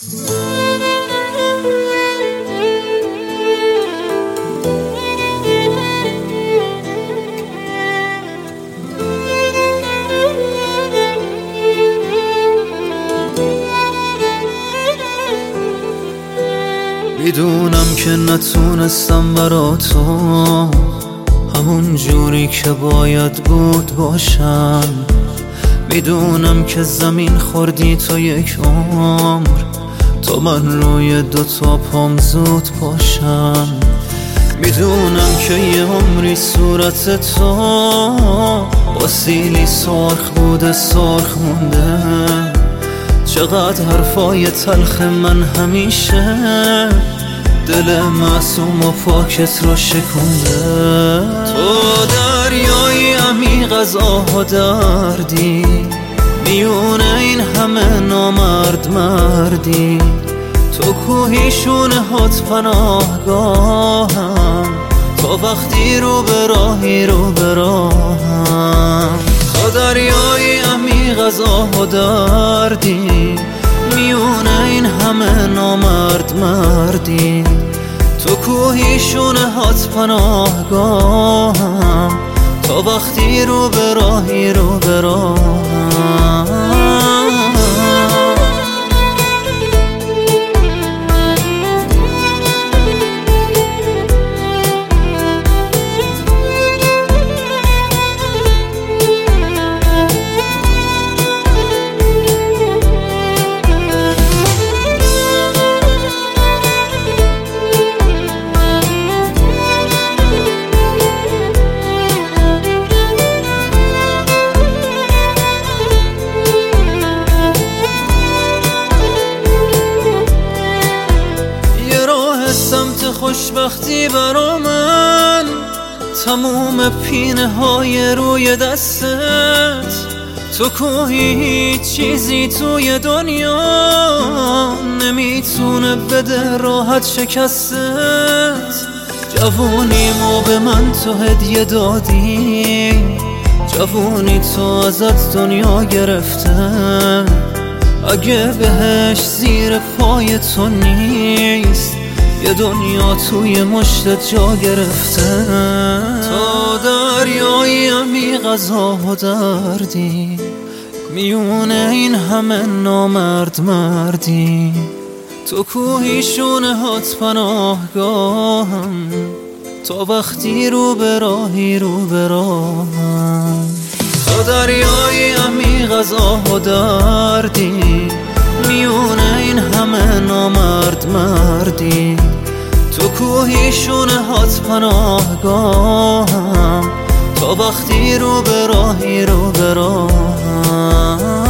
میدونم که نتونستم برا تو همون جوری که باید بود باشم. میدونم که زمین خوردی تو یک عمر تا من روی دوتا پام زود پاشم. میدونم که یه عمری صورت تو با سیلی سرخ بوده سرخ مونده. چقدر حرفای تلخ من همیشه دل معصوم و پاکت رو شکونده. تو دریایی عمیق از آه و دردی، میونه این همه نامرد مردی. تو کوهی شونه هات پناهگاهم، تا وقتی رو به راهی رو به راهم. تو دریایی عمیق از آه و دردی، میونه این همه نامرد مردی. تو کوهی شونه هات پناهگاهم، تا وقتی رو به راهی رو به راهم. سمت خوشبختی برا من، تموم پینه های روی دستت. تو کوهی هیچ چیزی توی دنیا نمیتونه بده راحت شکستت. جوونیمو به من تو هدیه دادی، جوونی تو ازت دنیا گرفته. اگه بهش زیر پای تو نیست، یه دنیا توی مشتت جا گرفته. تو دریایی عمیق از آه و دردی، میونه این همه نامرد مردی. تو کوهی شونه هات پناهگاهم، تا وقتی رو به راهی رو به راهم. تو دریایی عمیق از آه و دردی، میونه این همه نامرد مردی. تو کوهی شونه هات پناهگاهم، تا وقتی رو به راهی رو به راهم.